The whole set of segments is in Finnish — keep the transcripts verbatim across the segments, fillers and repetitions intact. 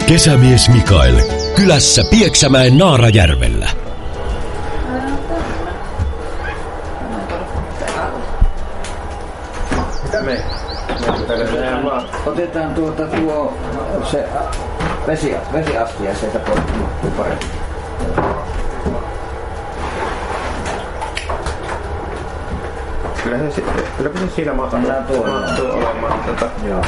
Kesämies Mikael, kylässä Pieksämäen Naarajärvellä. Mitä me? Otetaan tuota tuo se vesi, vesiastia sieltä pois, nukkuu paremmin. Kyllä se, kyllä se siinä mahtuu olemaan. Tota. Joo.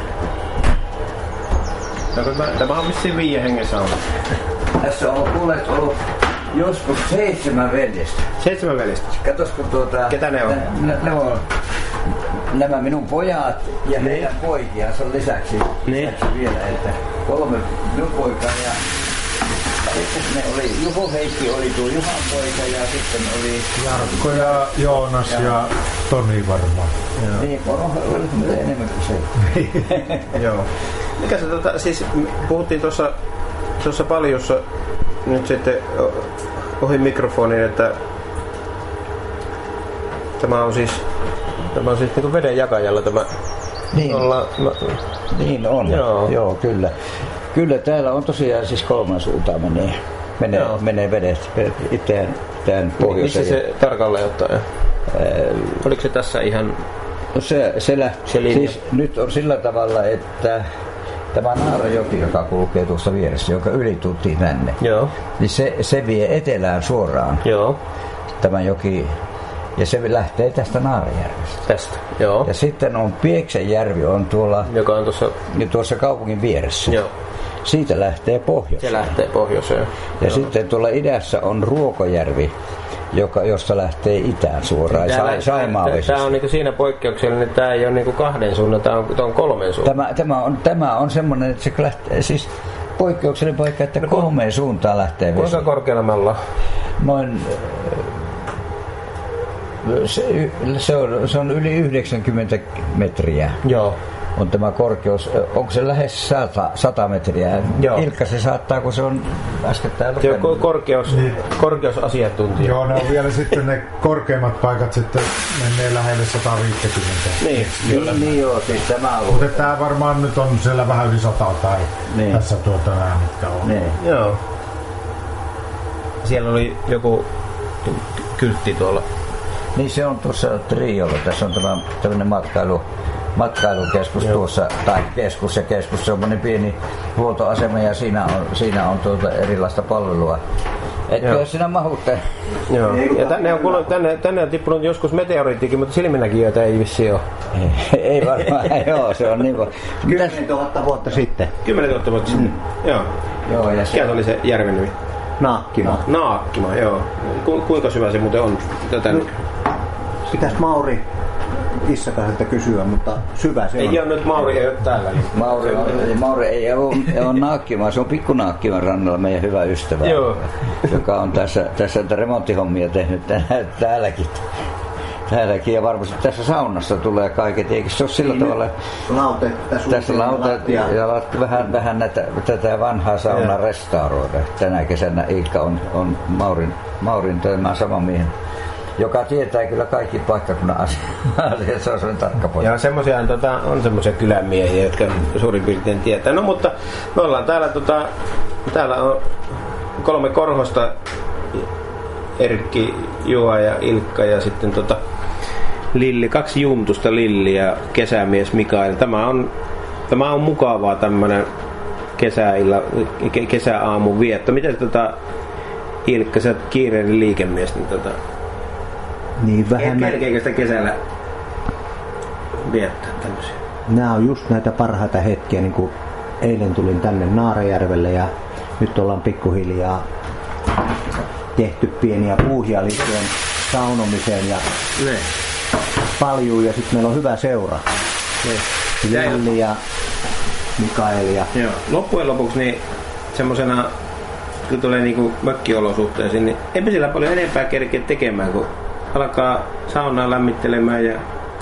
Tämä on vissiin viiden hengen sauna. Tässä on kuulet ollut joskus seitsemän veljestä. Seitsemän veljestä? Katos kun tuota... Ketä ne on? Ne, ne on nämä minun pojat ja heidän poikiansa lisäksi, niin. lisäksi vielä, että kolme minun poikaa ja sitten ne oli, Juho Heikki oli tuo Juhan poika ja sitten oli Jarkko ja Joonas ja, ja Toni varmaan. Niin, on oli enemmän kuin se. Joo. Mikä se tota, siis puhuttiin tuossa tuossa paljussa nyt sitten ohi mikrofonin, että tämä on siis tämä on siis niin kuin veden jakajalla tämä. Niin, olla, mä... niin on. Joo. Joo, kyllä. Kyllä täällä on tosiaan siis kolman suuntaan menee, menee, menee vedet itään, itään pohjoiseen. Missä se tarkalleen ottaen? Oliko se tässä ihan... No se, se, lä- se siis nyt on sillä tavalla, että tämä Naarajoki, joka kulkee tuossa vieressä, jonka yli tultiin tänne, Joo. niin se, se vie etelään suoraan. Joo. Tämä joki, ja se lähtee tästä Naarajärvestä. Tästä, joo. Ja sitten on Pieksäjärvi, on tuolla, joka on tuossa, tuossa kaupungin vieressä. Joo. Siitä lähtee pohjoiseen. Se lähtee pohjoiseen. Ja Joo. sitten tuolla idässä on Ruokojärvi, joka, josta lähtee itään suoraan, Sa- Saimaavesista. Tämä on niinku siinä poikkeuksellinen, että tämä ei ole niinku kahden suunnan, tämä on, tämä on kolmen suunnan. Tämä, tämä on, tämä on semmoinen, että se lähtee, siis poikkeuksellinen paikka, että no, kolmeen suuntaan lähtee vesi. Kuinka korkealla me ollaan? Noin, se, se, on, se on yli yhdeksänkymmentä metriä. Joo. On tämä korkeus, onko se lähes sata metriä? Joo. Ilkka se saattaa, kun se on äskettäin lukenut. Se on korkeus, niin. korkeusasiantuntija. Joo, ne on vielä sitten ne korkeimmat paikat sitten menee lähelle sata viisikymmentä. Niin, kyllä. Niin, niin joo, siis tämä on. Mutta tämä varmaan nyt on siellä vähän yli sata tai niin. Tässä tuota nämä mitkä on. Niin. Joo. Siellä oli joku kyltti tuolla. Niin se on tuossa Triolla, tässä on tämä tämmöinen matkailu. matkailukeskus Joo. tuossa, tai keskus ja keskus, se on semmoinen pieni huoltoasema ja siinä on, siinä on tuota erilaista palvelua. Etkö jos sinä mahutte? Joo. Ja tänne on, kuullut, tänne, tänne on tippunut joskus meteoriittikin, mutta silminäkijöitä ei vissi ole. Ei, ei varmaan, joo, se on niin kuin... Kymmenen tuhatta vuotta sitten. Kymmenen tuhatta vuotta sitten, mm. joo. Joo, ja se... Mikä oli se järven nimi? Naakkima. Naakkima, joo. Ku, kuinka syvä se muuten on? Tätä no, pitäis Mauri Issakaselta kysyä, mutta syvä se ei on. Ei ole nyt Mauri ei ole täällä. Niin. Mauri, on, Mauri ei ole, ole Naakkima, se on Pikku Naakkiman rannalla meidän hyvä ystävä, Joo. joka on tässä, tässä remonttihommia tehnyt täälläkin. Täälläkin ja varmasti tässä saunassa tulee kaiket, eikö se ole sillä niin tavalla? Laute, tässä laute ja, ja vähän, vähän näitä, tätä vanhaa saunaa restauroida. Tänä kesänä Ilkka on, on Maurin, Maurin töimään saman miehen, joka tietää kyllä kaikki paikkakunnan asiat. Se on sellainen tarkka poika. Ja semmoisia tota, on semmoisia kylänmiehiä, jotka suurin piirtein tietää. No mutta me ollaan täällä, tota, täällä on kolme korhosta, Erkki, Juha ja Ilkka ja sitten tota Lilli, kaksi juntusta Lilli ja kesämies Mikael. Tämä on, tämä on mukavaa tämmönen kesäillä, kesäaamun vietto. Miten tota Ilkka, sä oot kiireinen liikemies, niin tota niin vähemmän. Kerkeekö sitä kesällä viettää tämmöisiä? Nämä on just näitä parhaita hetkiä, niin kuin eilen tulin tänne Naarajärvelle ja nyt ollaan pikkuhiljaa tehty pieniä puuhia liittyen saunomiseen ja ne. Paljon ja sitten meillä on hyvä seura. Lilli ja Mikael ja... Joo. Loppujen lopuksi niin semmosena, kun tulee niinku mökkiolosuhteisiin, niin eipä sillä paljon enempää kerkeä tekemään, kun alkaa saunaa lämmittelemään ja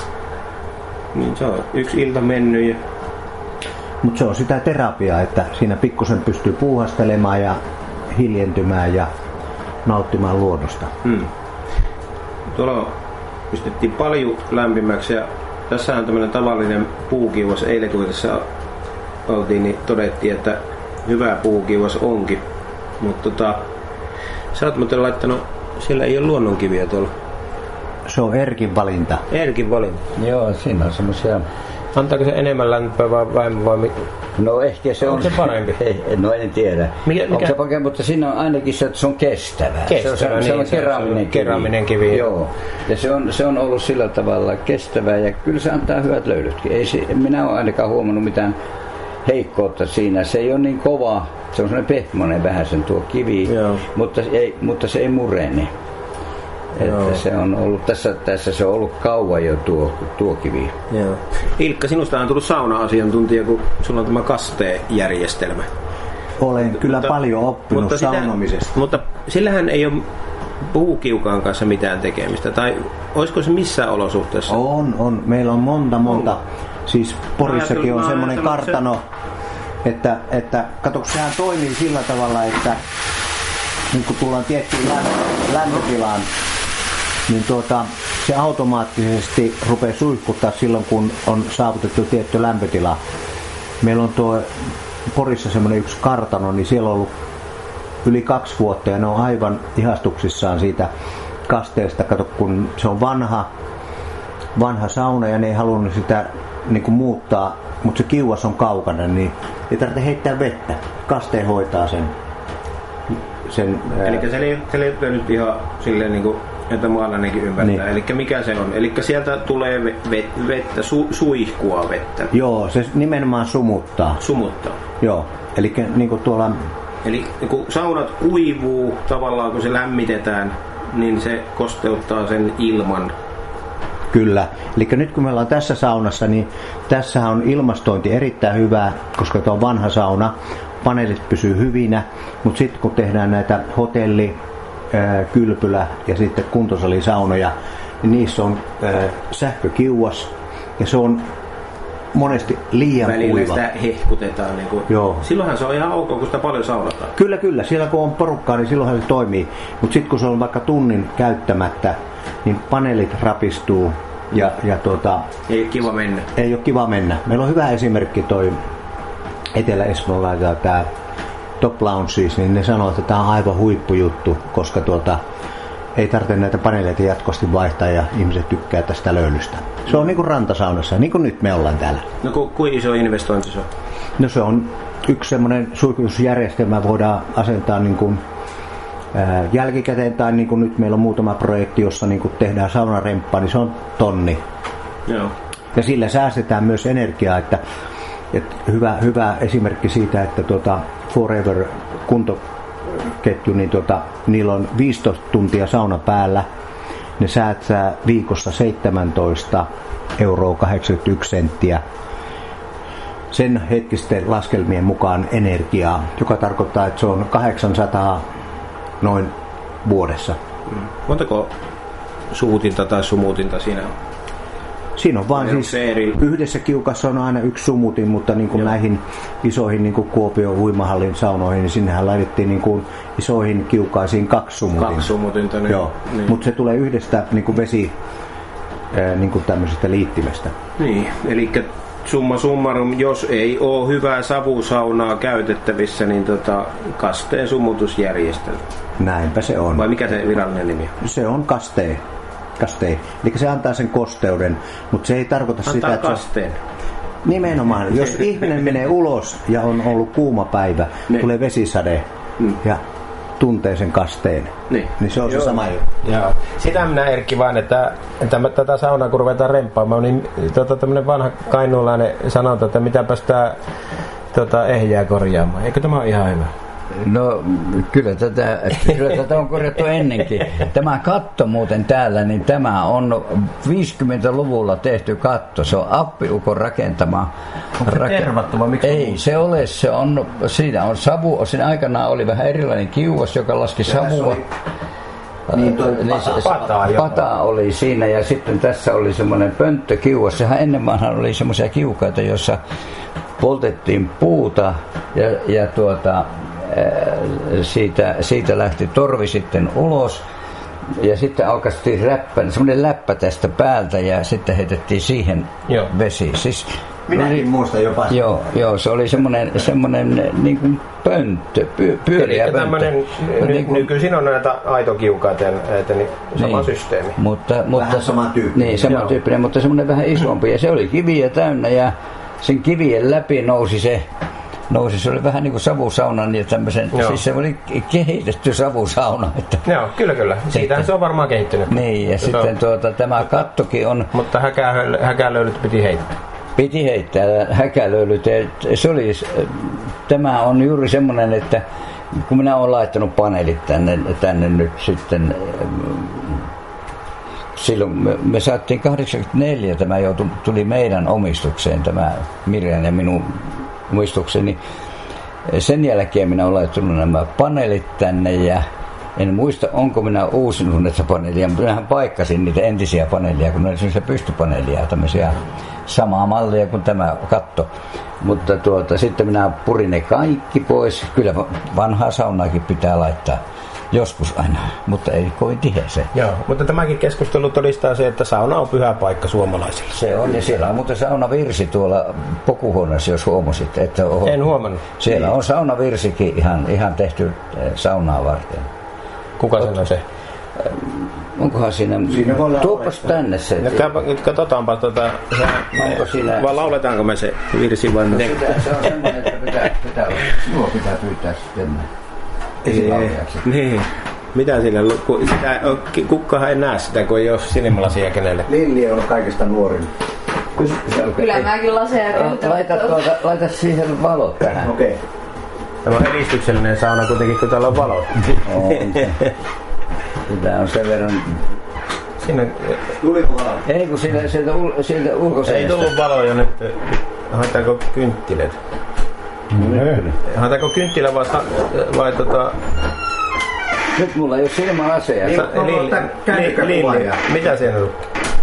niin se on yksi ilta mennyt. Ja... Mutta se on sitä terapiaa, että siinä pikkusen pystyy puuhastelemaan ja hiljentymään ja nauttimaan luonnosta. Hmm. Tuolla pistettiin paljon lämpimäksi ja tässä on tämmöinen tavallinen puukiuas. Eilen kun tässä oltiin, niin todettiin, että hyvä puukiuas onkin. Mutta tota, sä oot muuten laittanut, siellä ei ole luonnonkiviä tuolla. Se on Erkin valinta. Erkin valinta. Joo, siinä on semmoisia. Antaako se enemmän lämpöä vai vähemmän vai mikä? No ehkä se on. Onko se parempi? Ei, no en tiedä. Mikä, mikä? Onko se parempi, mutta siinä on ainakin se, että se on kestävä. Kestävä, se on, niin, se on se keraminen on kivi. keraminen kivi. Joo. Ja se on, se on ollut sillä tavalla kestävää ja kyllä se antaa hyvät löylytkin. Ei se, minä olen ainakaan huomannut mitään heikkoutta siinä. Se ei ole niin kova. Se on sellainen pehmoinen vähän sen tuo kivi, mutta ei, mutta se ei murene. Että se on ollut tässä, tässä se on ollut kauan jo tuo, tuo kivi. Joo. Ilkka, sinusta on tullut sauna-asiantuntija, kun sulla on tämä kastejärjestelmä. Olen kyllä mutta, paljon oppinut mutta saunomisesta. Sitä, mutta sillähän ei ole puukiukaan kanssa mitään tekemistä, tai olisiko se missään olosuhteessa? On, on. Meillä on monta, monta. Siis Porissakin on semmoinen kartano, se... että, että kato, sehän toimii sillä tavalla, että nyt kun tullaan tiettyyn lämpötilaan, niin tuota, se automaattisesti rupeaa suihkuttaa silloin, kun on saavutettu tietty lämpötila. Meillä on tuo Porissa semmoinen yksi kartano, niin siellä on ollut yli kaksi vuotta ja ne on aivan ihastuksissaan siitä kasteesta. Kato, kun se on vanha, vanha sauna ja ne ei halunnut sitä niin kuin muuttaa, mutta se kiuas on kaukana, niin ei tarvitse heittää vettä. Kaste hoitaa sen. sen Eli se liittyy nyt ihan silleen niin kuin että maalainenkin ymmärtää. Niin. Eli mikä se on? Eli sieltä tulee vet, vettä, su, suihkua vettä. Joo, se nimenomaan sumuttaa. Sumuttaa. Joo, eli niin kuin tuolla... Eli kun saunat kuivuu tavallaan, kun se lämmitetään, niin se kosteuttaa sen ilman. Kyllä. Eli nyt kun me ollaan tässä saunassa, niin tässä on ilmastointi erittäin hyvää, koska tuo on vanha sauna. Paneelit pysyy hyvinä, mutta sitten kun tehdään näitä hotelli, kylpylä ja sitten kuntosalisaunoja, niin niissä on äh, sähkökiuas ja se on monesti liian välillä kuiva. Välillä sitä hehkutetaan. Niin kuin. Joo. Silloinhan se on ihan ok, kun sitä paljon saunataan. Kyllä, kyllä. Siellä kun on porukkaa, niin silloinhan se toimii. Mutta sitten kun se on vaikka tunnin käyttämättä, niin paneelit rapistuu. Ja, ja tuota, ei ole kiva mennä. Ei ole kiva mennä. Meillä on hyvä esimerkki toi Etelä-Espoolaisella tämä Top Lounges, niin ne sanoo, että tämä on aivan huippujuttu, koska tuota, ei tarvitse näitä paneeleita jatkuvasti vaihtaa ja ihmiset tykkää tästä löylystä. Se on niin kuin rantasaunassa, niin kuin nyt me ollaan täällä. No ku, kuinka iso investointi se on? No se on yksi semmoinen suihkutusjärjestelmä, voidaan asentaa niin kuin, ää, jälkikäteen, tai niin kuin nyt meillä on muutama projekti, jossa niin kuin tehdään saunaremppaa, niin se on tonni. Joo. Ja sillä säästetään myös energiaa, että, että hyvä, hyvä esimerkki siitä, että tuota Forever kuntoketju, niin tuota, niillä on viisitoista tuntia sauna päällä. Ne säästää viikossa seitsemäntoista euroa kahdeksankymmentäyksi senttiä. Sen hetkisten laskelmien mukaan energiaa, joka tarkoittaa, että se on kahdeksansataa noin vuodessa. Montako suutinta tai sumutinta siinä on? Siinä on vaan siis yhdessä kiukassa on aina yksi sumutin, mutta niin kuin näihin isoihin niin kuin Kuopion uimahallin saunoihin, niin sinnehän laitettiin niin kuin isoihin kiukaisiin kaksi sumutinta. Kaksi sumutinta, niin. Joo, niin. Mutta se tulee yhdestä niin kuin vesi ää, niin kuin tämmöisestä liittimestä. Niin, eli summa summarum, jos ei ole hyvää savusaunaa käytettävissä, niin tota, kasteen sumutusjärjestelmä. Näinpä se on. Vai mikä se virallinen nimi on? Se on kasteen. Kasteen. Eli se antaa sen kosteuden, mutta se ei tarkoita antaa sitä, että kasteen. Nimenomaan, jos ihminen menee ulos ja on ollut kuuma päivä, ne. Tulee vesisade mm. ja tuntee sen kasteen, niin, niin se on Joo. se sama juttu. Joo. Sitä minä Erkki vaan, että, että tätä saunaa kun ruvetaan remppaamaan, niin tota, tämmöinen vanha kainuulainen sanonta, että mitäpäs tämä tota, ehjää korjaamaan. Eikö tämä ole ihan hyvä? No kyllä tätä, kyllä tätä on korjattu ennenkin. Tämä katto muuten täällä, niin tämä on viisikymmentäluvulla tehty katto. Se on appiukon rakentama. Onko se tervattu vai miksi? Ei se ole, se on, siinä on savu, siinä aikanaan oli vähän erilainen kiuas, joka laski savua. Niin, toi niin pata, se, pata, pata oli siinä ja sitten tässä oli semmoinen pönttökiuas. Sehän ennen vanhaan oli semmoisia kiukaita, joissa poltettiin puuta ja, ja tuota... Siitä, siitä lähti torvi sitten ulos ja sitten aukaistiin räppä, semmoinen läppä tästä päältä ja sitten heitettiin siihen Joo. vesi. Siis Minäkin muistan jopa. Joo, joo, se oli semmoinen, semmoinen niin kuin pönttö, py, pyöriä pönttö. Tämmöinen, niin kuin, nykyisin on näitä aitokiukaiden, niin sama niin, systeemi. Mutta, mutta, vähän samantyyppinen. Niin, samantyyppinen, mutta semmoinen vähän isompi. Ja se oli kiviä täynnä ja sen kivien läpi nousi se, nousi, se oli vähän niin kuin savusaunan ja tämmöisen, joo. Siis se oli kehitetty savusauna. Että joo, kyllä kyllä. Siitähän se on varmaan kehittynyt. Niin, ja Toto. sitten tuota, tämä kattokin on. Mutta häkälöilyt piti heittää. Piti heittää häkälöilyt. Se oli, tämä on juuri semmoinen, että kun minä olen laittanut paneelit tänne, tänne nyt sitten, silloin me, me saatiin kahdeksankymmentäneljä, tämä joutui, tuli meidän omistukseen, tämä Mirjan ja minun omistukseni. Sen jälkeen minä olen laittanut nämä paneelit tänne ja en muista, onko minä uusinut näitä paneelia, mutta minähän paikkasin niitä entisiä paneelia, kun ne oli sellaisia pystypaneelia, tämmöisiä samaa mallia kuin tämä katto. Mutta tuota, sitten minä purin ne kaikki pois. Kyllä vanhaa saunaakin pitää laittaa joskus aina, mutta ei kovin tiheeseen. Joo, mutta tämäkin keskustelu todistaa se, että sauna on pyhä paikka suomalaisille. Se on, ja siellä on muuten saunavirsi tuolla Pokuhuoneessa, jos huomasit. Että oho, en huomannut. Siellä on saunavirsikin ihan, ihan tehty saunaa varten. Kuka sen on se? Onkohan siinä... Siinä voi tuopas tänne se. Nyt katsotaanpa tuota... Onko siinä... Vai lauletaanko me se virsi vai miten? Se on semmoinen, että pitää, pitää, nuo pitää pyytää sitten esilaulijaksi. Niin. Mitä siinä... Sitä, kukkahan ei näe sitä, kun ei ole silmälasia kenelle. Lilli on kaikista nuorin. Kyllä mäkin laseja käytän. Laita, tuota, laita siihen valot tähän. Okei. Okay. Tämä on edistyksellinen sauna kuitenkin, kun täällä on valot. Tämä on sen verran... Siinä... Tuliko valo? Ei, kun sieltä, sieltä, ul, sieltä ulkoseinästä. Ei tullut valoja nyt. Haetaanko kynttilät? Mm. Haetaanko kynttilä vai, vai tota... Nyt mulla ei ole silmälaseja. Ei, Lilli, Lilli, mitä siinä on?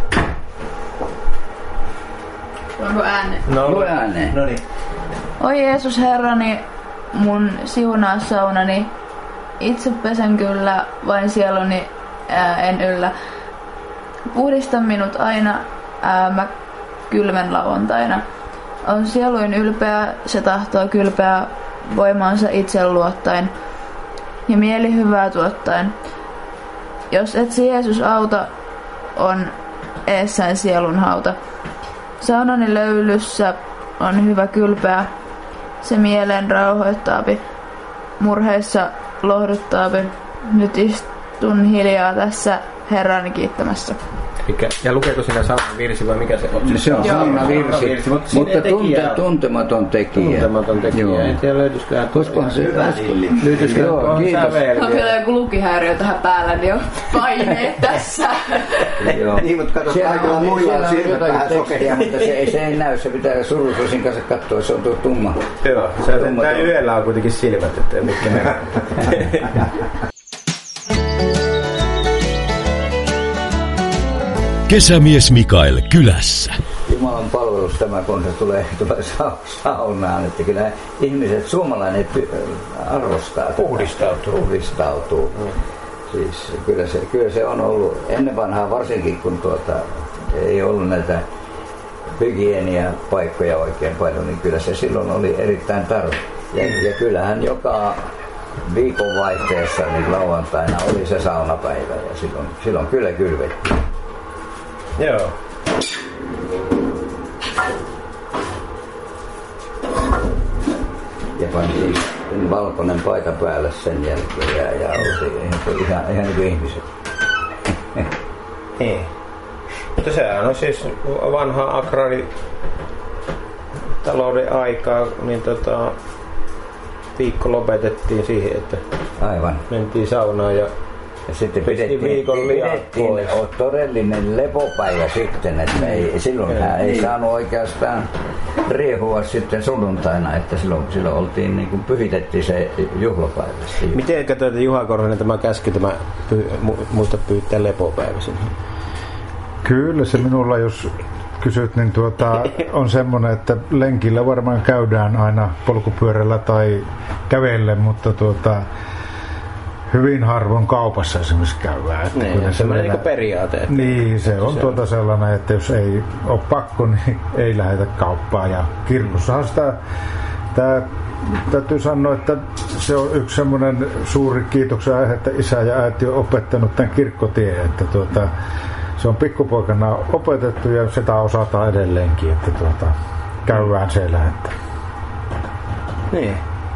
Onko ääne? No, Lue ääneen. No niin. Oi Jeesus Herrani, mun siunaa saunani. Itse pesen kyllä, vain sieluni ää, en yllä. Puhdista minut aina, ää, mä kylmän lauantaina. On sieluin ylpeä, se tahtoo kylpeä voimaansa itse luottaen ja mieli hyvää tuottaen. Jos et Jeesus auta, on eessään sielun hauta. Saunani löylyssä on hyvä kylpeä, se mielen rauhoittaapi, murheissa lohduttaapi. Nyt istun hiljaa tässä Herrani kiittämässä. Ja lukeeko siinä saunan virsi vai mikä se on? Se on saunan virsi, mutta, mutta tunte, tuntematon tekijä. Tuntematon tekijä. Joo. En tiedä löytyisikään. Olisikohan se hyvä Lilli? Löytyisikään. Joo, kiitos. On vielä joku lukihäiriö tähän päällä, niin on paineet tässä. Joo. Niin, mutta kato, kaikilla muilla on silmät vähän sokeja. Mutta se ei, se ei näy, se pitää Surususin kanssa katsoa, se on tuo tumma. Joo, se on, tää yöllä on kuitenkin silmät, että mitkä ne Kesämies Mikael kylässä. Jumalan palvelus tämä, kun se tulee, tulee saunaan, että kyllä ihmiset, suomalainen arvostaa tätä. Puhdistautuu. Puhdistautuu. Mm. Siis kyllä se, kyllä se on ollut ennen vanhaa varsinkin, kun tuota, ei ollut näitä hygieniapaikkoja oikein paljon, niin kyllä se silloin oli erittäin tarve. Ja, ja kyllähän joka viikonvaihteessa niin lauantaina oli se saunapäivä ja silloin, silloin kyllä kylvettiin. Joo. Ja pantiin valkoinen paita päälle sen jälkeen ja, ja oltiin ihan, ihan niin kuin ihmiset. Niin. Mutta sehän on siis vanha agraritalouden aikaa, niin tota, viikko lopetettiin siihen, että Aivan. mentiin saunaan ja Ja sitten pidettiin, pidettiin todellinen lepopäivä sitten, että ei, silloin hän ei saanut oikeastaan riehua sitten sunnuntaina, että silloin, silloin oltiin niin kuin pyhitettiin se juhlapäivä. Miten katsoit, Juha Korhonen, tämä käsky, tämä py, muista pyytää lepopäivä sinne? Kyllä se minulla, jos kysyt, niin tuota, on semmoinen, että lenkillä varmaan käydään aina polkupyörällä tai kävellen, mutta tuota, hyvin harvoin kaupassa esimerkiksi käydään. Että niin, on semmoinen niin periaate. Että niin, se on se tuota sellainen, että jos ei ole pakko, niin ei lähdetä kauppaan. Ja kirkossahan sitä, tää, täytyy sanoa, että se on yksi semmoinen suuri kiitoksen aihe, että isä ja äiti on opettanut tämän kirkkotien, että tuota, se on pikkupoikana opetettu ja sitä osataan edelleenkin, että tuota, käydään siellä. Että. Niin.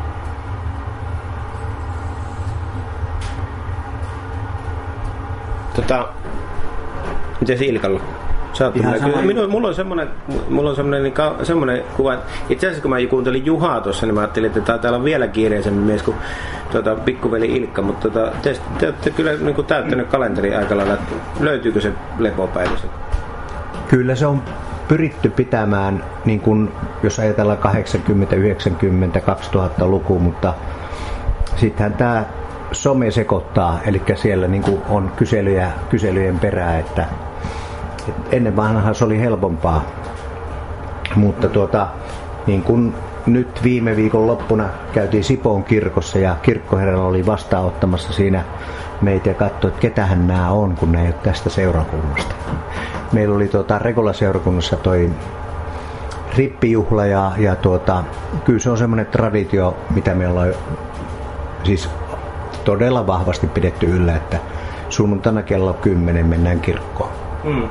Tota, miten se Ilkalla? Minulla, mulla on semmoinen, mulla on semmoinen, niin ka, semmoinen kuva, että itse asiassa kun mä kuuntelin Juhaa tuossa, niin mä ajattelin, että täällä on vielä kiireisemmin mies kuin tuota, pikkuveli Ilkka, mutta tuota, te, te olette kyllä niin kuin täyttänyt kalenterin aika lailla, että löytyykö se lepopäivä? Kyllä se on pyritty pitämään, niin kuin, jos ajatellaan kahdeksankymmentä, yhdeksänkymmentä, kaksituhatta-luku, mutta sittenhän tämä some sekoittaa, eli siellä niin kuin on kyselyjä, kyselyjen perää, että ennen vanhaan se oli helpompaa, mutta tuota, niin kun nyt viime viikon loppuna käytiin Sipoon kirkossa ja kirkkoherra oli vastaanottamassa siinä meitä ja katsoi, että ketähän nämä on, kun ne ei ole tästä seurakunnasta. Meillä oli tuota, Rekola-seurakunnassa toi rippijuhla ja, ja tuota, kyllä se on semmoinen traditio, mitä me ollaan siis todella vahvasti pidetty yllä, että sunnuntaina kello kymmenen mennään kirkkoon. Mm.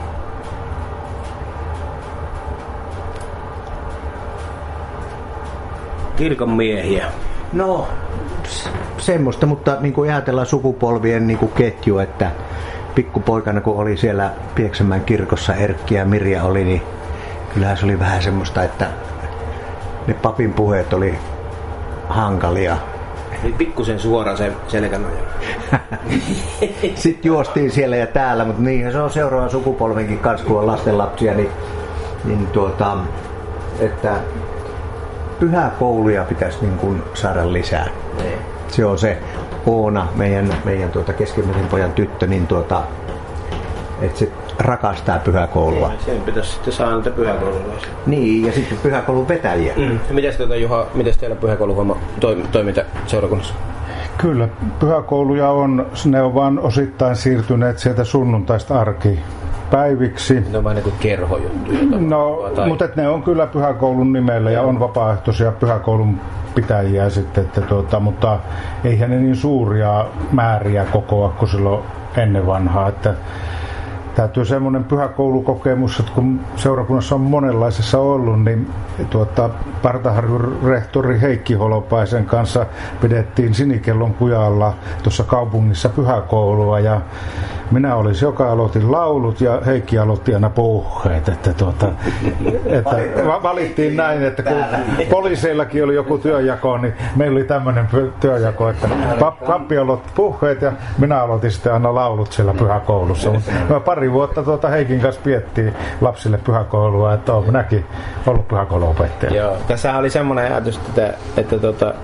Kirkon miehiä. No, semmoista, mutta niin kuin ajatellaan sukupolvien niin kuin ketju, että pikkupoikana kun oli siellä Pieksämäen kirkossa Erkki ja Mirja oli, niin kyllähän se oli vähän semmoista, että ne papin puheet oli hankalia. Eli pikkusen suora se selkänoja. Sitten juostiin siellä ja täällä, mutta niinhän se on seuraavan sukupolvenkin kanssa, kun on lastenlapsia, niin, niin tuota, että pyhäkouluja pitäisi niin kuin saada lisää. Ne. Se on se Oona, meidän, meidän tuota keskimmäisen pojan tyttö, niin tuota, että se rakastaa pyhäkoulua. Ne, sen pitäisi sitten saada niitä pyhäkoululaisia. Niin, ja sitten pyhäkoulun vetäjiä. Mm. Mites, tuota, Juha, mites teillä pyhäkouluhomma toiminta seurakunnassa? Kyllä, pyhäkouluja on, ne on vaan osittain siirtyneet sieltä sunnuntaista arkipäiviksi. Ne on vain niin kuin kerhojuttuja. No, tai... mutta ne on kyllä pyhäkoulun nimellä ja on vapaaehtoisia pyhäkoulun pitäjiä sitten, että tuota, mutta eihän ne niin suuria määriä kokoa kuin silloin ennen vanhaa, että täytyy semmoinen pyhäkoulukokemus, että kun seurakunnassa on monenlaisessa ollut, niin tuota, Partaharjun rehtori Heikki Holopaisen kanssa pidettiin Sinikellon kujalla tuossa kaupungissa pyhäkoulua ja minä olin se, joka aloitin laulut ja Heikki aloitti aina puheet, että, tuota, että valittiin näin, että kun poliiseillakin oli joku työjako, niin meillä oli tämmöinen työjako, että pappi aloitti puheet ja minä aloitin sitten aina laulut siellä pyhäkoulussa. Mutta pari vuotta tuota Heikin kanssa piettiin lapsille pyhäkoulua, että olen minäkin ollut pyhäkouluopettaja. Joo, tässä oli semmoinen ajatus, että, että tuota,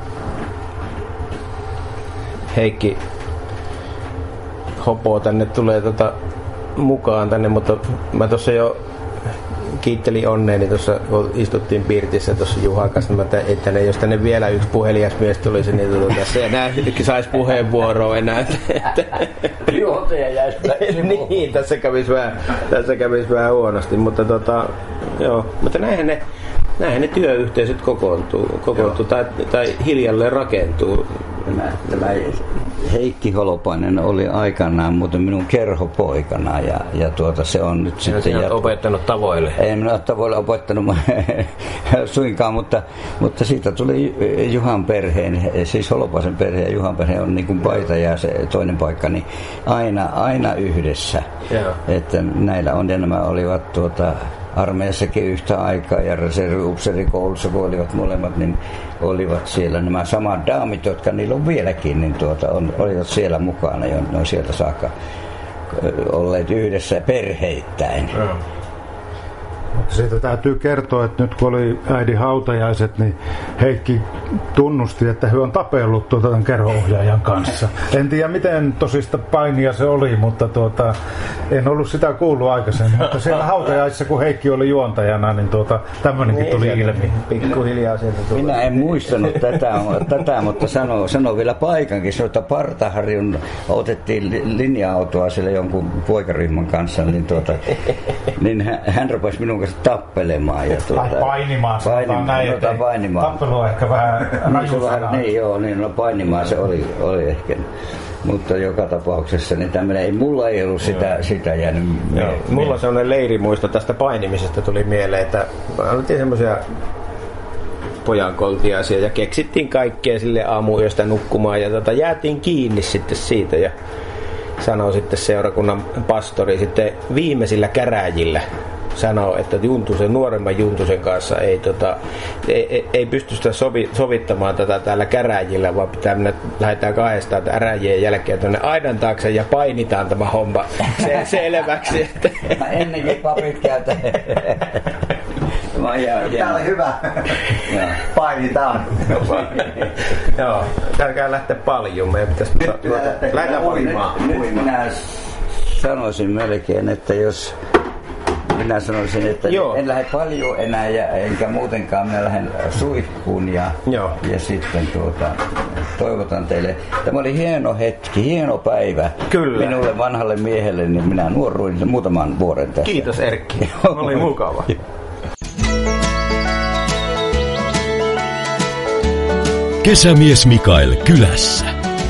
Heikki Hopo tänne tulee tota mukaan tänne, mutta mä tuossa jo kiittelin onneeni tuossa, kun istuttiin Pirtissä tuossa Juhan kanssa, että jos tänne vielä yksi puhelias mies tulisi, niin tuota, se enää saisi puheenvuoroa enää. Juontaja jäisi niin, tässä kävisi vähän, tässä kävisi vähän huonosti, mutta tota, joo, mutta näinhän ne, näinhän ne työyhteisöt kokoontuu, kokoontuu tai, tai hiljalleen rakentuu. Tämä, tämä Heikki Holopainen oli aikanaan muuten minun kerhopoikana ja, ja tuota, se on nyt ja sitten... Jat... opettanut tavoille. Ei minä ole tavoille opettanut suinkaan, mutta, mutta siitä tuli Juhan perheen, siis Holopaisen perhe ja Juhan perhe on niin kuin paita ja se toinen paikka, niin aina, aina yhdessä. Ja. Että näillä on ja nämä olivat tuota... armeijassakin yhtä aikaa ja reserviupseerikoulussa, kun olivat molemmat, niin olivat siellä nämä samat daamit, jotka niillä on vieläkin, niin tuota, on, olivat siellä mukana ja ne on sieltä saakka olleet yhdessä perheittäin. Mutta siitä täytyy kertoa, että nyt kun oli äidin hautajaiset, niin Heikki tunnusti, että hän on tapellut tuota tämän kerho-ohjaajan kanssa. En tiedä miten tosista painia se oli, mutta tuota, en ollut sitä kuullut aikaisemmin. Mutta siellä hautajaisissa, kun Heikki oli juontajana, niin tuota, tämmöinenkin tuli ilmi. Pikkuhiljaa sieltä tuli. Minä en muistanut tätä, tätä mutta sano, sano vielä paikankin. Se, että Partaharjun otettiin linja-autoa sille jonkun poikaryhmän kanssa, niin, tuota, niin hän, hän rupesi minun kanssa tappelemaan. Ja tuota, tai painimaan, painimaan, näin, no, painimaan. Tappelu on ehkä vähän niin, vähän, niin joo, niin no, painimaan se oli, oli ehkä. Mutta joka tapauksessa niin tämmöinen, ei mulla ei ollut sitä, sitä jäänyt. Joo. Mulla sellainen leirimuisto tästä painimisesta tuli mieleen, että oltiin semmoisia pojankoltiaisia ja keksittiin kaikkea sille aamuyöstä nukkumaan ja tota, jäätiin kiinni sitten siitä ja sanoi sitten seurakunnan pastori sitten viimeisillä käräjillä sanoo, että Juntusen, nuoremman Juntusen kanssa ei, tota, ei, ei, ei pysty sitä sovi, sovittamaan tätä täällä käräjillä, vaan pitää mennä, lähdetään kahdestaan äräjien jälkeen tuonne aidan taakse ja painitaan tämä homma se, selväksi. Että ennenkin papit käytä. Tää oli hyvä. Painitaan. Joo, täällä lähteä paljon. Meidän pitäisi lähteä uimaan. Nyt minä sanoisin melkein, että jos minä sanoisin, että Joo. en lähde paljon enää ja enkä muutenkaan, minä lähden suihkuun ja, ja sitten tuota, toivotan teille. Tämä oli hieno hetki, hieno päivä. Kyllä. Minulle vanhalle miehelle, niin minä nuoruin muutaman vuoden tässä. Kiitos Erkki, oli mukava. Kesämies Mikael kylässä.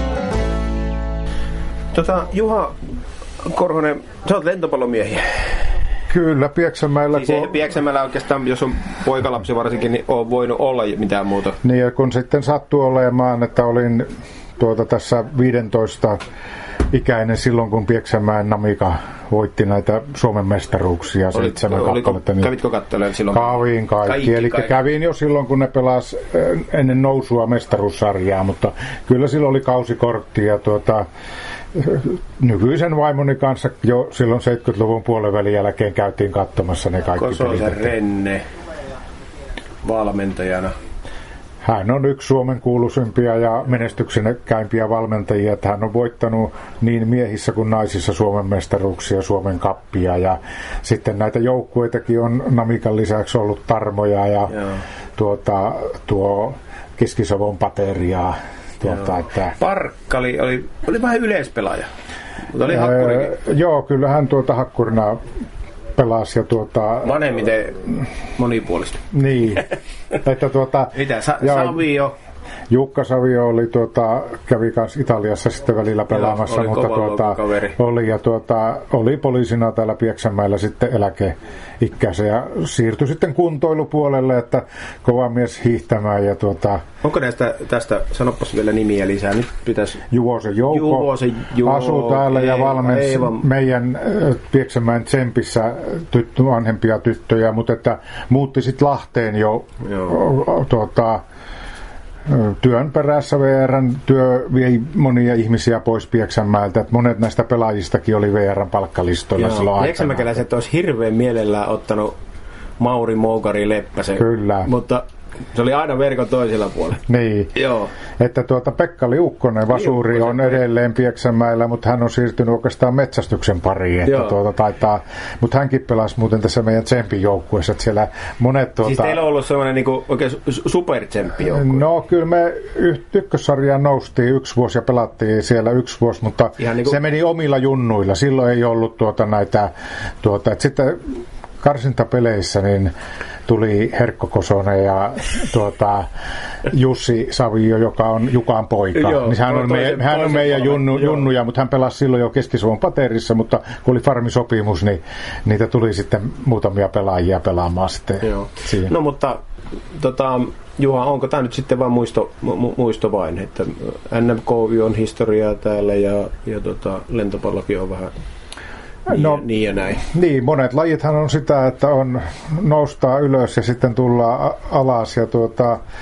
Tota, Juha Korhonen, sä oot lentopallomiehiä. Kyllä, Pieksämäellä. Siis kun... Pieksämäellä oikeastaan, jos on poikalapsi varsinkin, niin on voinut olla mitään muuta. Niin, ja kun sitten sattui olemaan, että olin tuota tässä viisitoista ikäinen silloin, kun Pieksämäen Namika voitti näitä Suomen mestaruuksia. Olit, seitsemän oliko, kappaletta. Niin kävitkö katselemaan silloin? Kävin kaikki. kaikki Eli kaikki. Kävin jo silloin, kun ne pelas ennen nousua mestaruussarjaa, mutta kyllä silloin oli kausikortti ja tuota, nykyisen vaimoni kanssa jo silloin seitsemänkymmentäluvun puolen välin jälkeen käytiin katsomassa ne kaikki pelit. Kososen Renne valmentajana. Hän on yksi Suomen kuuluisimpia ja menestyksekkäimpiä valmentajia, että hän on voittanut niin miehissä kuin naisissa Suomen mestaruuksia, Suomen kappia ja sitten näitä joukkueitakin on Namikan lisäksi ollut Tarmoja ja tuota, tuo Keski-Savon Pateria. Tuota, että... Parkkali oli, oli vähän yleispelaaja, mutta oli hakkurikin. Joo, kyllä hän tuota hakkurina pelasi ja tuota... Vanhemmiten monipuolista. Niin. Että tuota... Mitä? Sa- ja, Savio? Jukka Savio oli tuota, kävi kanssa Italiassa sitten välillä pelaamassa, Joo, mutta tuota, oli, ja tuota, oli poliisina täällä Pieksämäellä sitten eläkeikäisen ja siirtyi sitten kuntoilupuolelle, että kova mies hiihtämään. Ja tuota, onko näistä, tästä, sanopas vielä nimiä lisää, nyt pitäisi... Juvosen Jouko Juvosen, Jouko asuu täällä ja valmensi meidän Pieksämäen Tsempissä tyttö, vanhempia tyttöjä, mutta että muutti sitten Lahteen jo tuota, työn perässä. V R:n työ vei monia ihmisiä pois Pieksämäeltä. Monet näistä pelaajistakin oli V R:n palkkalistoilla Joo. silloin aikana. Pieksämäkeläiset olisi hirveän mielellään ottanut Mauri Moukari Leppäsen. Kyllä. Mutta se oli aina verkon toisella puolella. Niin. Joo. Että tuota Pekka Liukkonen, vasuri, Liukkosen on edelleen Pieksämäellä, mutta hän on siirtynyt oikeastaan metsästyksen pariin. Että tuota, taitaa, mutta hänkin pelasi muuten tässä meidän tsempin joukkueessa. Että siellä monet, tuota, siis teillä on ollut sellainen niin kuin oikein super-tsemppi joukkue? No kyllä me ykkössarjaan noustiin yksi vuosi ja pelattiin siellä yksi vuosi, mutta niin kuin... se meni omilla junnuilla. Silloin ei ollut tuota näitä, tuota, että sitten karsintapeleissä niin tuli Herkko Kosonen ja tuota, Jussi Savio, joka on Jukan poika. Joo, niin hän on, toisen, me, hän on meidän junnu, junnuja, mutta hän pelasi silloin jo Keski-Suomen Paterissa, mutta kun oli farmisopimus, niin niitä tuli sitten muutamia pelaajia pelaamaan sitten. Siinä. No mutta tota, Juha, onko tämä nyt sitten vain muisto, mu, muisto vain, että N M K on historiaa täällä ja, ja tota, lentopallokin on vähän... Niin, no, niin ja näin. Niin, monet lajithan on sitä, että on noustaa ylös ja sitten tullaan alas ja tuota,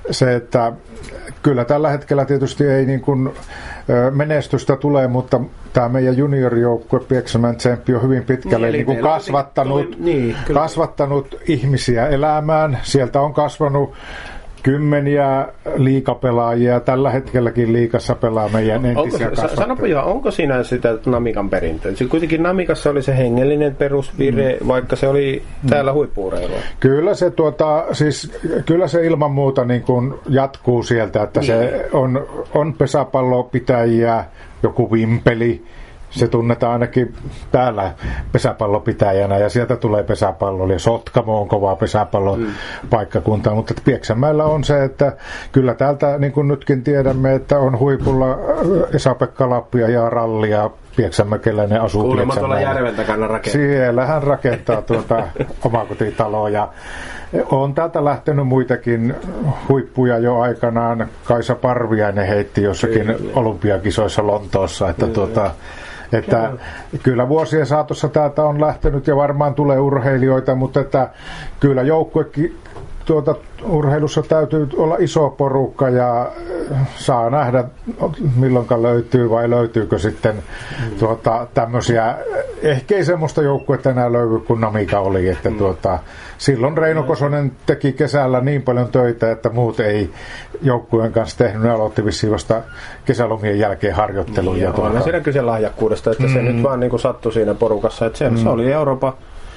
se, että kyllä tällä hetkellä tietysti ei niin kuin menestystä tulee, mutta tämä meidän juniorijoukkue Pieksämäen Tsemppi on hyvin pitkälle niin, niin kuin kasvattanut, tuli, niin, kasvattanut ihmisiä elämään. Sieltä on kasvanut kymmeniä liigapelaajia. Tällä hetkelläkin liigassa pelaa meidän entisiä kasvattajia. Sanopa jo, onko siinä sitä Namikan perintöä? Kuitenkin Namikassa oli se hengellinen perusvire, mm. vaikka se oli täällä mm. huippu-urheilua. Kyllä se, tuota, siis, kyllä se ilman muuta niin kuin jatkuu sieltä, että niin. se on, on pesäpallopitäjiä, joku Vimpeli. Se tunnetaan ainakin täällä pesäpallopitäjänä ja sieltä tulee pesäpallo. Ja Sotkamo on kovaa pesäpallopaikkakuntaa, mm. mutta Pieksämäellä on se, että kyllä täältä niin kuin nytkin tiedämme, että on huipulla Esa-Pekka Lappia ja Rallia. Pieksämäkeläinen asuu Pieksämäellä. Kuulemma tuolla järven takana rakentaa. Siellä hän rakentaa tuota omakotitaloa ja on täältä lähtenyt muitakin huippuja jo aikanaan. Kaisa Parviainen heitti jossakin kyllä. olympiakisoissa Lontoossa, että kyllä. tuota Että kyllä vuosien saatossa täältä on lähtenyt ja varmaan tulee urheilijoita, mutta että kyllä joukkuekin tuota, urheilussa täytyy olla iso porukka ja saa nähdä milloinka löytyy vai löytyykö sitten mm. tuota, tämmöisiä, ehkä ei semmoista joukkuetta enää löydy kuin Namika oli, että mm. tuota, silloin Reino Kosonen teki kesällä niin paljon töitä, että muut ei joukkueen kanssa tehnyt, ne aloitti vissiin vasta kesälomien jälkeen harjoittelun. Niin, ja tuota... siinä kyse lahjakkuudesta, että mm. se nyt vaan niin kuin sattui siinä porukassa, että se, mm. se oli Euroopan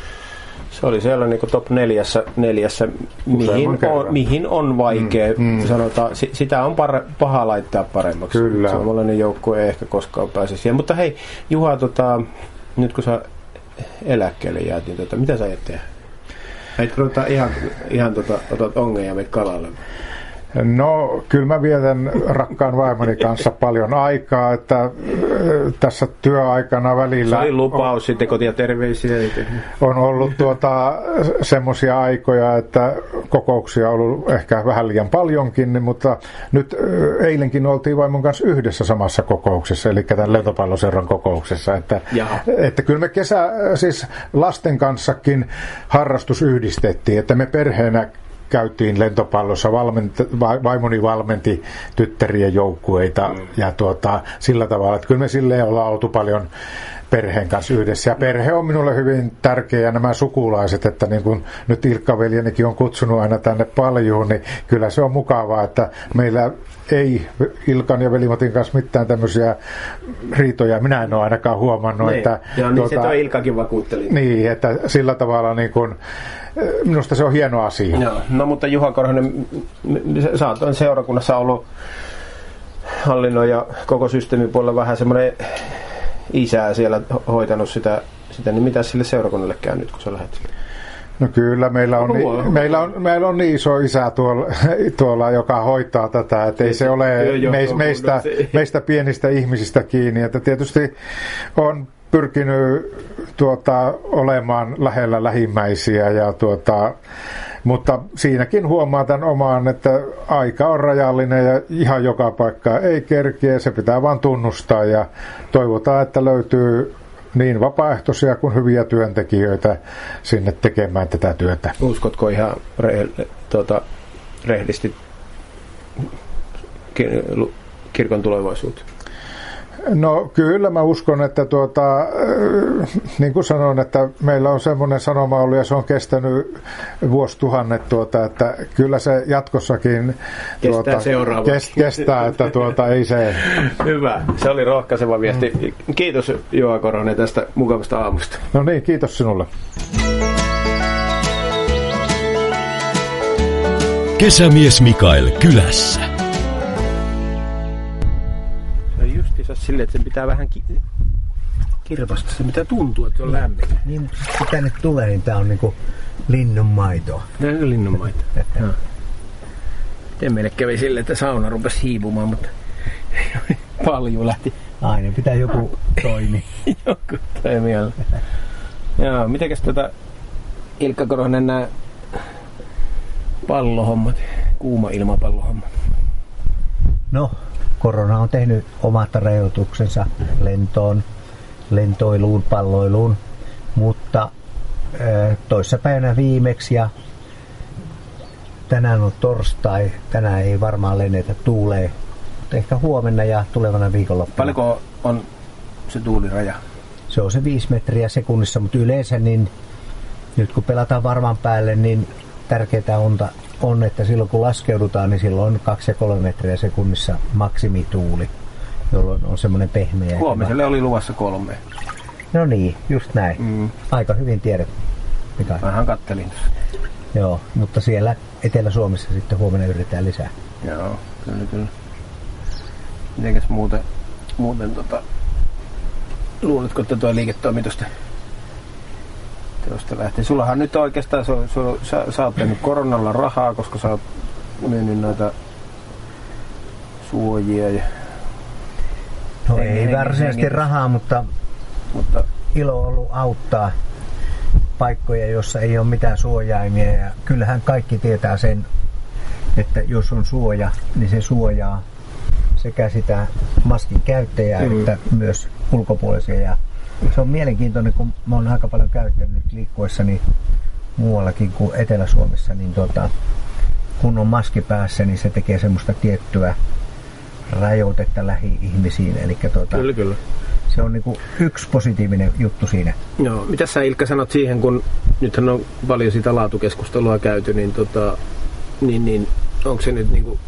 Se oli siellä niin kuin top neljässä, neljässä mihin, on, mihin on vaikea, mm, mm. sanotaan, sitä on par, paha laittaa paremmaksi. Kyllä. Suomalainen joukkue ei ehkä koskaan pääse siihen. Mutta hei, Juha, tota, nyt kun sä eläkkeelle jäät, niin tota, mitä sä aiot tehdä? Eitkö tota ihan, ihan tota, otat ongen ja mene kalalle? No, kyllä mä vietän rakkaan vaimoni kanssa paljon aikaa, että tässä työaikana välillä... Se oli lupaus, sitten kotia terveisiä. On ollut tuota, semmoisia aikoja, että kokouksia on ollut ehkä vähän liian paljonkin, mutta nyt eilenkin oltiin vaimon kanssa yhdessä samassa kokouksessa, eli tämän lentopalloseuran kokouksessa, että, että kyllä me kesä, siis lasten kanssakin harrastus yhdistettiin, että me perheenä käytiin lentopallossa, valmenti, vaimoni valmenti tyttärien joukkueita mm. ja tuota, sillä tavalla, että kyllä me silleen ollaan oltu paljon perheen kanssa yhdessä. Ja perhe on minulle hyvin tärkeä ja nämä sukulaiset, että niin kuin nyt Ilkka-veljenikin on kutsunut aina tänne paljuun, niin kyllä se on mukavaa, että meillä ei Ilkan ja Veli-Matin kanssa mitään tämmöisiä riitoja, minä en ole ainakaan huomannut. Niin. Että, ja niin tuota, se tuo Ilkakin vakuutteli. Niin, että sillä tavalla niin kuin, minusta se on hieno asia. Joo. No mutta Juha Korhonen, sä oot seurakunnassa ollut hallinnon ja koko systeemin puolella vähän semmoinen isää siellä hoitanut sitä, sitä, niin mitä sille seurakunnalle käy nyt, kun sä lähdet? No kyllä, meillä on, niin, meillä on, meillä on niin iso isä tuolla, tuolla joka hoitaa tätä, että ei se ole meis, meistä, meistä pienistä ihmisistä kiinni, että tietysti on pyrkinyt tuota, olemaan lähellä lähimmäisiä, ja tuota, mutta siinäkin huomaa tämän omaan, että aika on rajallinen ja ihan joka paikkaa ei kerkeä, se pitää vaan tunnustaa ja toivotaan, että löytyy niin vapaaehtoisia kuin hyviä työntekijöitä sinne tekemään tätä työtä. Uskotko ihan re- tuota, rehdisti kirkon tulevaisuuteen? No kyllä mä uskon, että tuota, niin kuin sanoin, että meillä on semmoinen sanoma ollut ja se on kestänyt vuosituhannet, tuota, että kyllä se jatkossakin tuota, kestää, kest, kestää että tuota, ei se... Hyvä, se oli rohkaiseva viesti. Mm. Kiitos Juha Korhonen tästä mukavasta aamusta. No niin, kiitos sinulle. Kesämies Mikael kylässä. Silleen, että sen pitää vähän ki- kirvasta. Se mitä tuntuu, että on lämmin. Niin, mutta kun tänne tulee, niin tää on niinku linnunmaitoa. Tää on linnunmaito. Miten meille kävi silleen, että sauna rupesi hiipumaan, mutta paljon lähti. Aina pitää joku toimi. Joku toimi. Joo, mitenkäs tota Ilkka Korhonen nää pallohommat, kuuma ilmapallohommat? No, korona on tehnyt omat rajoituksensa lentoon, lentoiluun, palloiluun, mutta toissapäivänä viimeksi ja tänään on torstai, tänään ei varmaan lennetä tuuleen, mutta ehkä huomenna ja tulevana viikonloppuna. Paljonko on se tuuliraja? Se on se viisi metriä sekunnissa, mutta yleensä niin nyt kun pelataan varman päälle, niin tärkeää on, on, että silloin kun laskeudutaan, niin silloin on kaksi ja kolme metriä sekunnissa maksimituuli, jolloin on semmoinen pehmeä. Huomiselle oli luvassa kolme. No niin, just näin. Mm. Aika hyvin tiedät, Mikael. Vähän kattelin. Joo, mutta siellä Etelä-Suomessa sitten huomenna yritetään lisää. Joo, kyllä kyllä. Mitenkäs muuten, muuten tota, luuletko, että tuo liiketoimitusta teosta lähtee? Sullahan nyt oikeastaan, su, su, sä, sä oot tehnyt koronalla rahaa, koska sä oot myynyt noita suojia. Ja no ei hengi, varsinaisesti hengi. rahaa, mutta, mutta ilo on ollut auttaa paikkoja, jossa ei ole mitään suojaimia. Ja kyllähän kaikki tietää sen, että jos on suoja, niin se suojaa sekä sitä maskin käyttäjää mm. että myös ulkopuolisia. Ja se on mielenkiintoinen, kun mä oon aika paljon käyttänyt liikkuessani muuallakin kuin Etelä-Suomessa, niin tota, kun on maski päässä, niin se tekee semmoista tiettyä rajoitetta lähi-ihmisiin. Eli tota, kyllä, kyllä. Se on niinku yksi positiivinen juttu siinä. Joo, mitä sä Ilkka sanot siihen, kun nythän on paljon sitä laatukeskustelua käyty, niin, tota, niin, niin onko se nyt niinku,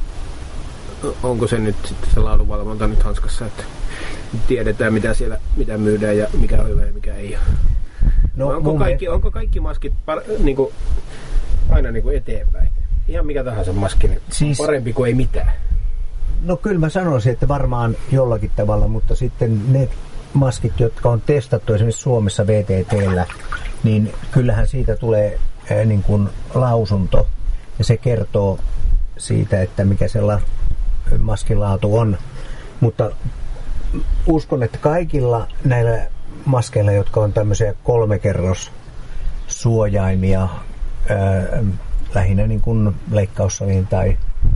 onko se nyt sitten se laadunvalvonta nyt hanskassa, että tiedetään mitä siellä mitä myydään ja mikä on hyvä ja mikä ei ole? No, onko, kaikki, me... onko kaikki maskit par, niinku, aina niinku eteenpäin? Ihan mikä tahansa maski niin siis... parempi kuin ei mitään? No kyllä mä sanoisin, että varmaan jollakin tavalla, mutta sitten ne maskit, jotka on testattu esimerkiksi Suomessa V T T:llä, niin kyllähän siitä tulee äh, niin kuin lausunto ja se kertoo siitä, että mikä se la- maskin laatu on. Mutta uskon, että kaikilla näillä maskeilla, jotka on tämmöisiä kolmekerros suojaimia, ää, lähinnä niin kuin leikkaussaliin tai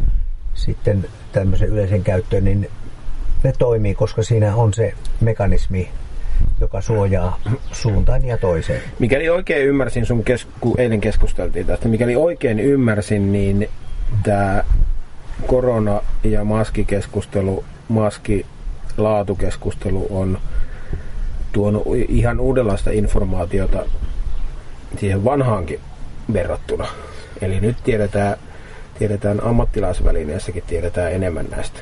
sitten tämmöisen yleisen käyttöön, niin ne toimii, koska siinä on se mekanismi, joka suojaa suuntaan ja toiseen. Mikäli oikein ymmärsin, sun kes- kun eilen keskusteltiin tästä, mikäli oikein ymmärsin, niin tämä korona- ja maskikeskustelu, maskilaatukeskustelu on tuonut ihan uudenlaista informaatiota siihen vanhaankin verrattuna. Eli nyt tiedetään, tiedetään ammattilaisvälineessäkin tiedetään enemmän näistä.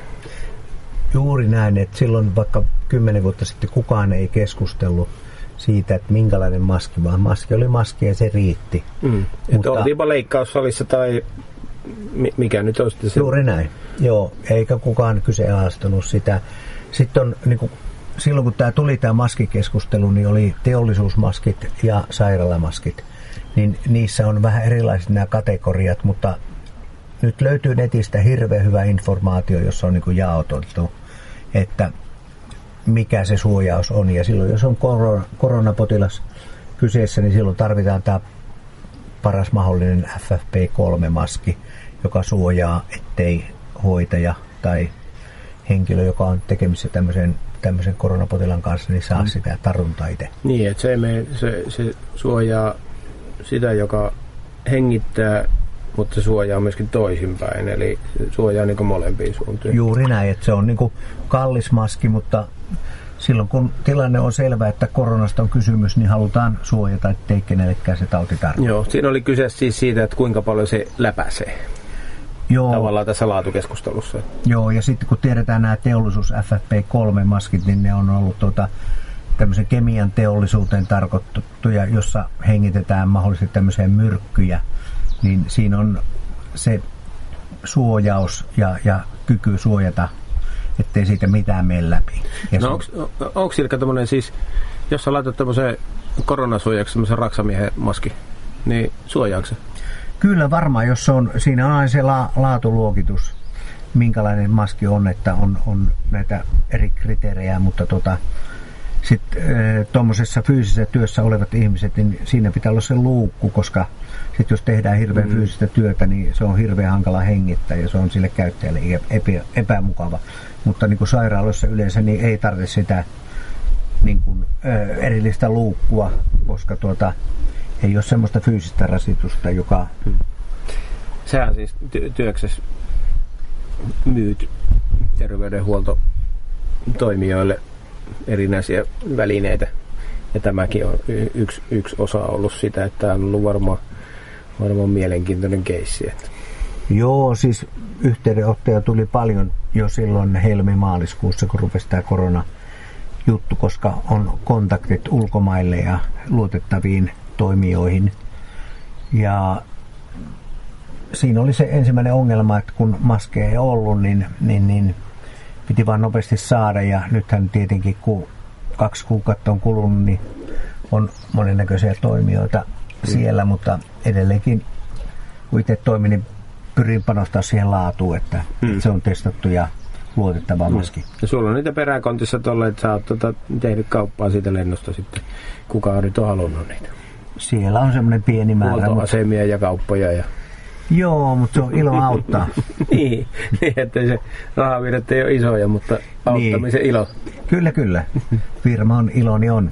Juuri näin, että silloin vaikka kymmenen vuotta sitten kukaan ei keskustellut siitä, että minkälainen maski, vaan maski oli maski ja se riitti. Mm. Mutta oltiinpa leikkaussalissa tai mikä nyt on sitten se? Juuri näin, joo, eikä kukaan kyseenalaistunut sitä. Sitten on, niin kuin, silloin kun tämä tuli tämä maskikeskustelu, niin oli teollisuusmaskit ja sairaalamaskit. Niin niissä on vähän erilaiset nämä kategoriat, mutta nyt löytyy netistä hirveän hyvä informaatio, jossa on niin kuin jaoteltu, että mikä se suojaus on. Ja silloin, jos on korona, koronapotilas kyseessä, niin silloin tarvitaan tämä paras mahdollinen F F P kolme maski, joka suojaa, ettei hoitaja tai henkilö, joka on tekemissä tämmöisen, tämmöisen koronapotilaan kanssa, niin saa mm. sitä tartuntaa itse. Niin, että se, se, se suojaa sitä, joka hengittää, mutta se suojaa myöskin toisinpäin, eli suojaa niin kuin molempiin suuntiin. Juuri näin, että se on niin kuin kallis maski, mutta silloin kun tilanne on selvä, että koronasta on kysymys, niin halutaan suojata, ettei kenellekään se tauti tarvitse. Joo, siinä oli kyse siis siitä, että kuinka paljon se läpäisee. Joo. Tavallaan tässä laatukeskustelussa. Joo, ja sitten kun tiedetään nämä teollisuus F F P kolme maskit, niin ne on ollut tuota, tämmöisen kemian teollisuuteen tarkoitettuja, jossa hengitetään mahdollisesti tämmöiseen myrkkyjä, niin siinä on se suojaus ja, ja kyky suojata, ettei siitä mitään mene läpi. Ja no onko Ilkka tämmöinen siis, jos sä laitat tämmöisen koronasuojaksi tämmöisen raksamiehen maski, niin suojaako se? Kyllä varmaan, jos on, siinä on aina se la, laatuluokitus, minkälainen maski on, että on, on näitä eri kriteerejä, mutta tota, sitten tuommoisessa fyysisessä työssä olevat ihmiset, niin siinä pitää olla se luukku, koska sit jos tehdään hirveän mm. fyysistä työtä, niin se on hirveän hankala hengittää ja se on sille käyttäjälle epä, epämukava. Mutta niin kuin sairaaloissa yleensä niin ei tarvitse sitä niin kuin, ö, erillistä luukkua, koska tuota, ei ole semmoista fyysistä rasitusta, joka... Sehän siis ty- työksessä myyt terveydenhuoltotoimijoille erinäisiä välineitä. Ja tämäkin on y- yksi, yksi osa ollut sitä, että tämä on ollut varmaan, varmaan mielenkiintoinen keissi. Että. Joo, siis yhteydenottoja tuli paljon jo silloin helmi-maaliskuussa, kun rupesi tämä korona-juttu, koska on kontaktit ulkomaille ja luotettaviin toimijoihin. Ja siinä oli se ensimmäinen ongelma, että kun maskeja ei ollut, niin, niin, niin piti vaan nopeasti saada. Ja nythän tietenkin, kun kaksi kuukautta on kulunut, niin on monennäköisiä toimijoita mm. siellä, mutta edelleenkin, kun itse toimin, niin pyrin panostaa siihen laatuun, että mm. se on testattu ja luotettava mm. maski. Ja sulla on niitä peräkontissa tolle, että sä oot tota, tehnyt kauppaa siitä lennosta sitten. Kuka on nyt on halunnut niitä? Siellä on semmoinen pieni määrä. Huoltoasemia mutta... ja kauppoja. Ja... Joo, mutta se on ilo auttaa. niin, niin, että se rahavirrat ei ole isoja, mutta auttamisen niin. Ilo. Kyllä, kyllä. Firma on iloni on.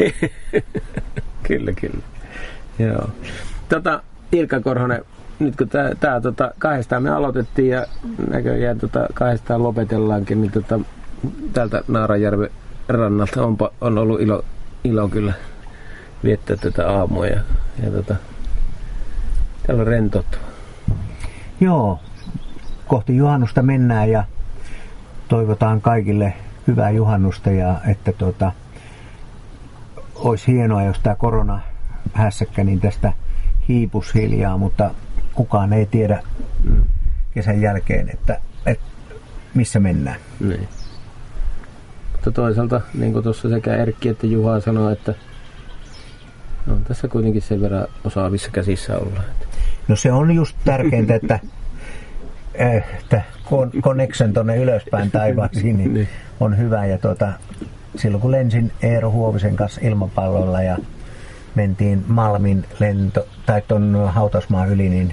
kyllä, kyllä. Joo. Tota, Ilkka Korhonen, nyt kun tää, tää tota, kahdestaan me aloitettiin ja näköjään tota, kahdestaan lopetellaankin, niin tota, täältä Naarajärven rannalta onpa, on ollut ilo, ilo kyllä viettää tätä aamua ja, ja tota, täällä on rentoutta. Joo, kohti juhannusta mennään ja toivotaan kaikille hyvää juhannusta ja että tuota, olisi hienoa, jos tämä korona hässäkkä niin tästä hiipus hiljaa, mutta kukaan ei tiedä mm. kesän jälkeen, että, että missä mennään. Niin. Mutta toisaalta, niin kuin tuossa sekä Erkki että Juha sanoi, että on tässä kuitenkin sen verran osaavissa käsissä olla. No se on just tärkeintä, että, että connection tuonne ylöspäin taivaisiin niin niin. on hyvä. Ja tuota, silloin kun lensin Eero Huovisen kanssa ilmapallolla ja mentiin Malmin lento, tai tuon hautausmaan yli, niin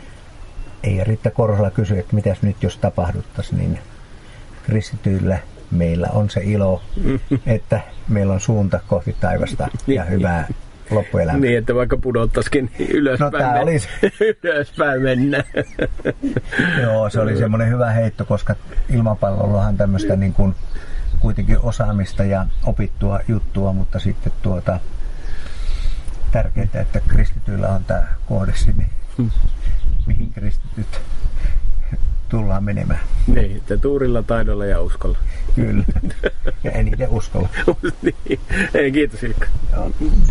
ei Riitta Korhola kysyi, että mitäs nyt jos tapahduttaisiin, niin kristityillä meillä on se ilo, että meillä on suunta kohti taivasta ja hyvää loppuelämää. Niin, että vaikka pudottaisikin niin ylöspäin, no, tää olisi... ylöspäin mennä. Joo, se oli semmoinen hyvä heitto, koska ilmapallollahan tämmöistä niin kuin kuitenkin osaamista ja opittua juttua, mutta sitten tuota tärkeää, että kristityillä on tämä kohde sinne, hmm. mihin kristityt tullaan menemään. Niin, että tuurilla, taidolla ja uskolla. Kyllä, ja eniten uskolla. niin. Ei, kiitos Ilkka. Joo.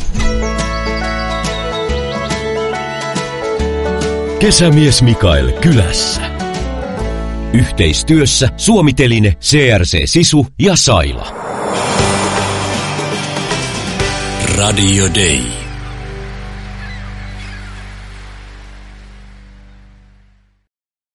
Kesämies Mikael kylässä. Yhteistyössä Suomi-Teline, C R C Sisu ja Saila. Radio Day.